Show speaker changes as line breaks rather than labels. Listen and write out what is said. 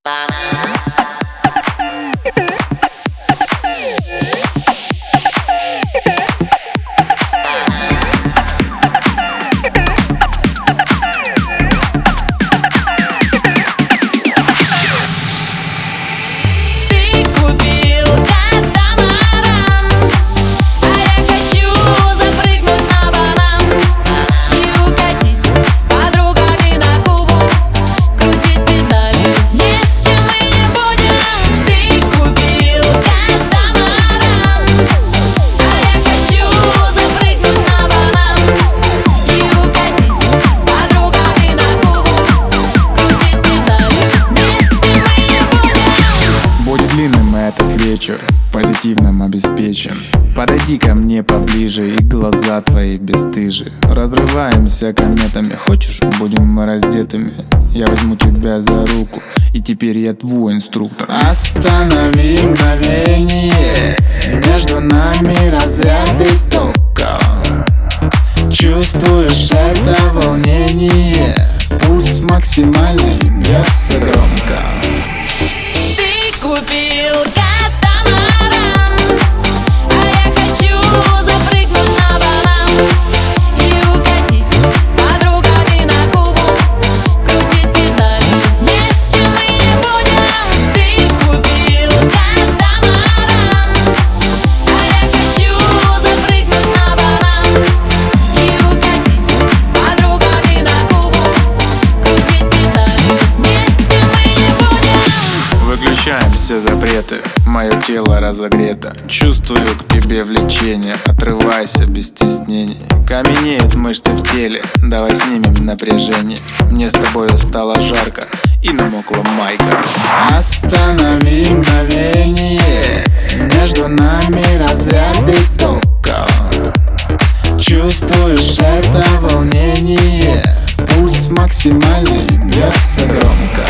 Этот вечер позитивным обеспечен. Подойди ко мне поближе, и глаза твои бесстыжи. Разрываемся кометами, хочешь, будем мы раздетыми. Я возьму тебя за руку, и теперь я твой инструктор.
Останови мгновение, между нами разряды тока. Чувствуешь это волнение? Пульс максимальный, бьется громко.
Ты купил катамаран, а я хочу запрыгнуть на банан и укатить с подругами на Кубу, крутить педали, вместе мы не будем. Ты купил катамаран, а я хочу запрыгнуть на банан и укатить с подругами на Кубу, крутить педали, вместе мы не будем.
Выключаем все запреты, мое тело разогрето. Чувствую к тебе влечение, отрывайся без стеснений. Каменеют мышцы в теле, давай снимем напряжение. Мне с тобою стало жарко и намокла майка.
Останови мгновение, между нами разряды тока. Чувствуешь это волнение? Пульс максимальный, бьется громко.